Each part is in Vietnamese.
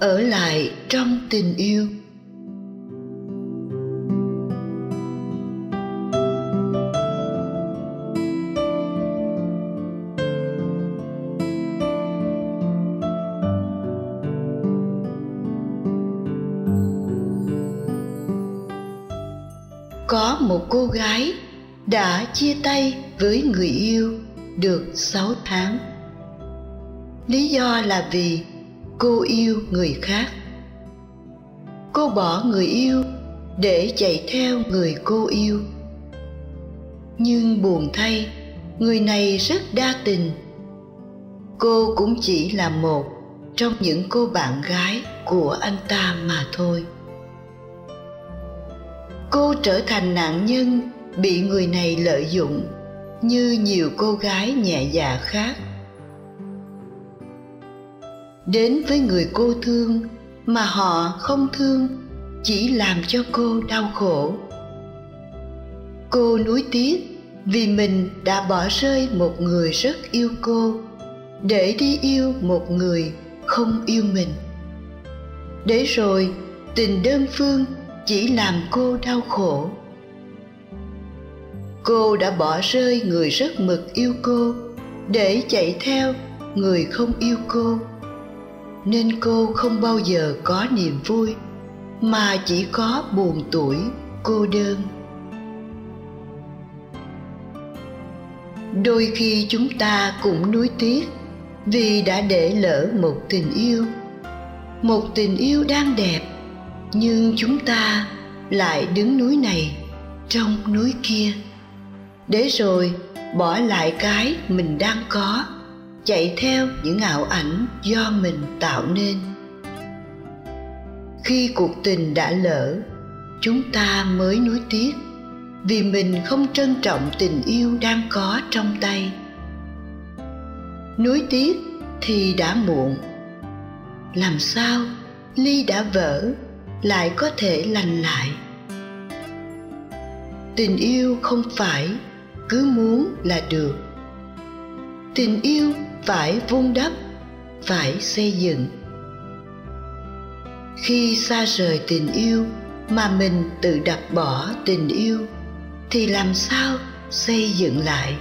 ở lại trong tình yêu. Có một cô gái đã chia tay với người yêu được 6 tháng. Lý do là vì cô yêu người khác. Cô bỏ người yêu để chạy theo người cô yêu. Nhưng buồn thay, người này rất đa tình. Cô cũng chỉ là một trong những cô bạn gái của anh ta mà thôi. Cô trở thành nạn nhân bị người này lợi dụng như nhiều cô gái nhẹ dạ khác. Đến với người cô thương mà họ không thương chỉ làm cho cô đau khổ. Cô nuối tiếc vì mình đã bỏ rơi một người rất yêu cô để đi yêu một người không yêu mình. Để rồi tình đơn phương chỉ làm cô đau khổ. Cô đã bỏ rơi người rất mực yêu cô để chạy theo người không yêu cô, nên cô không bao giờ có niềm vui mà chỉ có buồn tủi, cô đơn. Đôi khi chúng ta cũng nuối tiếc vì đã để lỡ một tình yêu đang đẹp, nhưng chúng ta lại đứng núi này trong núi kia, để rồi bỏ lại cái mình đang có, chạy theo những ảo ảnh do mình tạo nên. Khi cuộc tình đã lỡ, chúng ta mới nuối tiếc vì mình không trân trọng tình yêu đang có trong tay. Nuối tiếc thì đã muộn. Làm sao ly đã vỡ lại có thể lành lại? Tình yêu không phải cứ muốn là được. Tình yêu phải vun đắp, phải xây dựng. Khi xa rời tình yêu mà mình tự đập bỏ tình yêu thì làm sao xây dựng lại?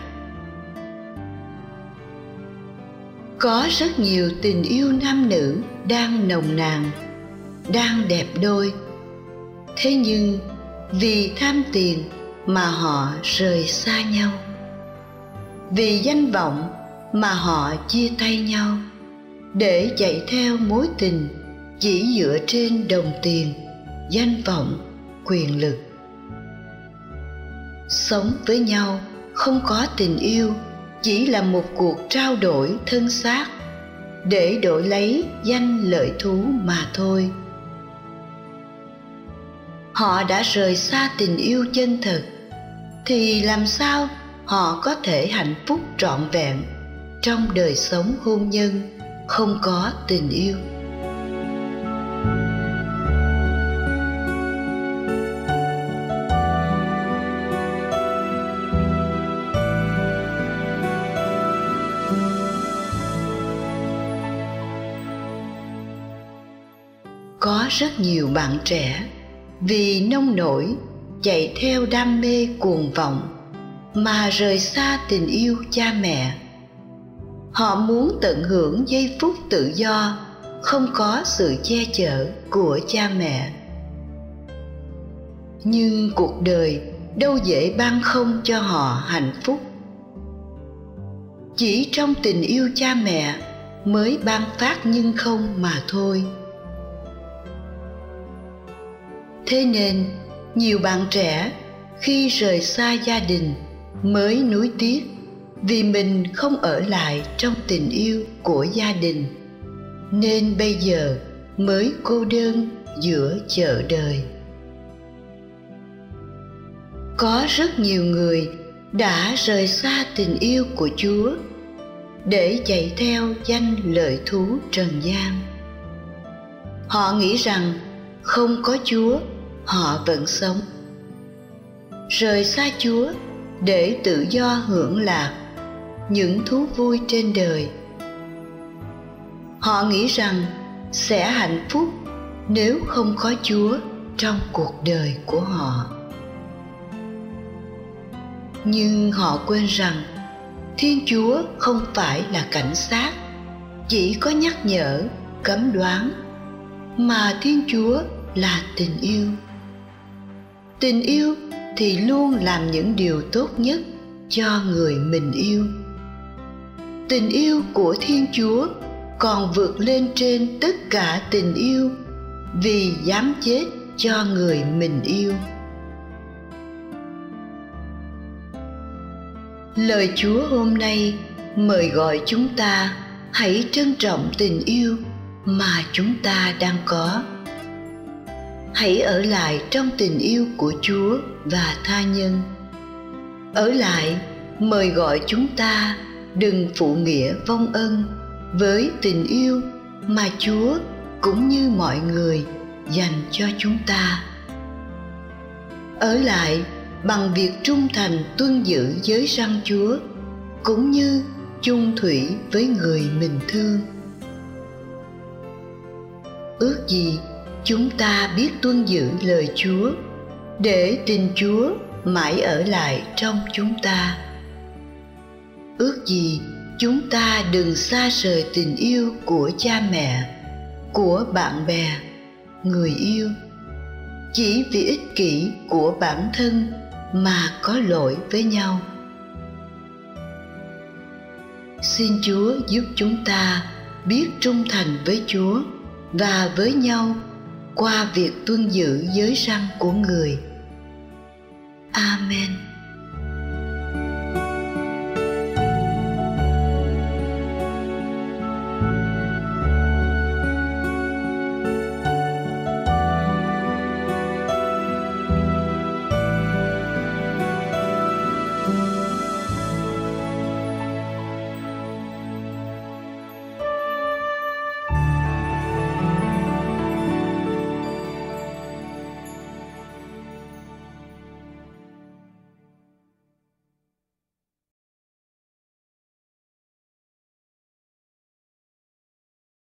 Có rất nhiều tình yêu nam nữ đang nồng nàn, đang đẹp đôi. Thế nhưng vì tham tiền mà họ rời xa nhau. Vì danh vọng mà họ chia tay nhau, để chạy theo mối tình chỉ dựa trên đồng tiền, danh vọng, quyền lực. Sống với nhau không có tình yêu chỉ là một cuộc trao đổi thân xác để đổi lấy danh lợi thú mà thôi. Họ đã rời xa tình yêu chân thật thì làm sao họ có thể hạnh phúc trọn vẹn trong đời sống hôn nhân không có tình yêu? Có rất nhiều bạn trẻ vì nông nổi chạy theo đam mê cuồng vọng mà rời xa tình yêu cha mẹ. Họ muốn tận hưởng giây phút tự do không có sự che chở của cha mẹ. Nhưng cuộc đời đâu dễ ban không cho họ hạnh phúc. Chỉ trong tình yêu cha mẹ mới ban phát nhưng không mà thôi. Thế nên nhiều bạn trẻ khi rời xa gia đình mới nuối tiếc vì mình không ở lại trong tình yêu của gia đình, nên bây giờ mới cô đơn giữa chợ đời. Có rất nhiều người đã rời xa tình yêu của Chúa để chạy theo danh lợi thú trần gian. Họ nghĩ rằng không có Chúa họ vẫn sống. Rời xa Chúa để tự do hưởng lạc những thú vui trên đời. Họ nghĩ rằng sẽ hạnh phúc nếu không có Chúa trong cuộc đời của họ. Nhưng họ quên rằng Thiên Chúa không phải là cảnh sát, chỉ có nhắc nhở, cấm đoán, mà Thiên Chúa là tình yêu. Tình yêu thì luôn làm những điều tốt nhất cho người mình yêu. Tình yêu của Thiên Chúa còn vượt lên trên tất cả tình yêu, vì dám chết cho người mình yêu. Lời Chúa hôm nay mời gọi chúng ta hãy trân trọng tình yêu mà chúng ta đang có. Hãy ở lại trong tình yêu của Chúa và tha nhân. Ở lại mời gọi chúng ta đừng phụ nghĩa vong ân với tình yêu mà Chúa cũng như mọi người dành cho chúng ta. Ở lại bằng việc trung thành tuân giữ giới răn Chúa, cũng như chung thủy với người mình thương. Ước gì chúng ta biết tuân giữ lời Chúa, để tình Chúa mãi ở lại trong chúng ta. Ước gì chúng ta đừng xa rời tình yêu của cha mẹ, của bạn bè, người yêu, chỉ vì ích kỷ của bản thân mà có lỗi với nhau. Xin Chúa giúp chúng ta biết trung thành với Chúa và với nhau qua việc tuân giữ giới răn của người. Amen.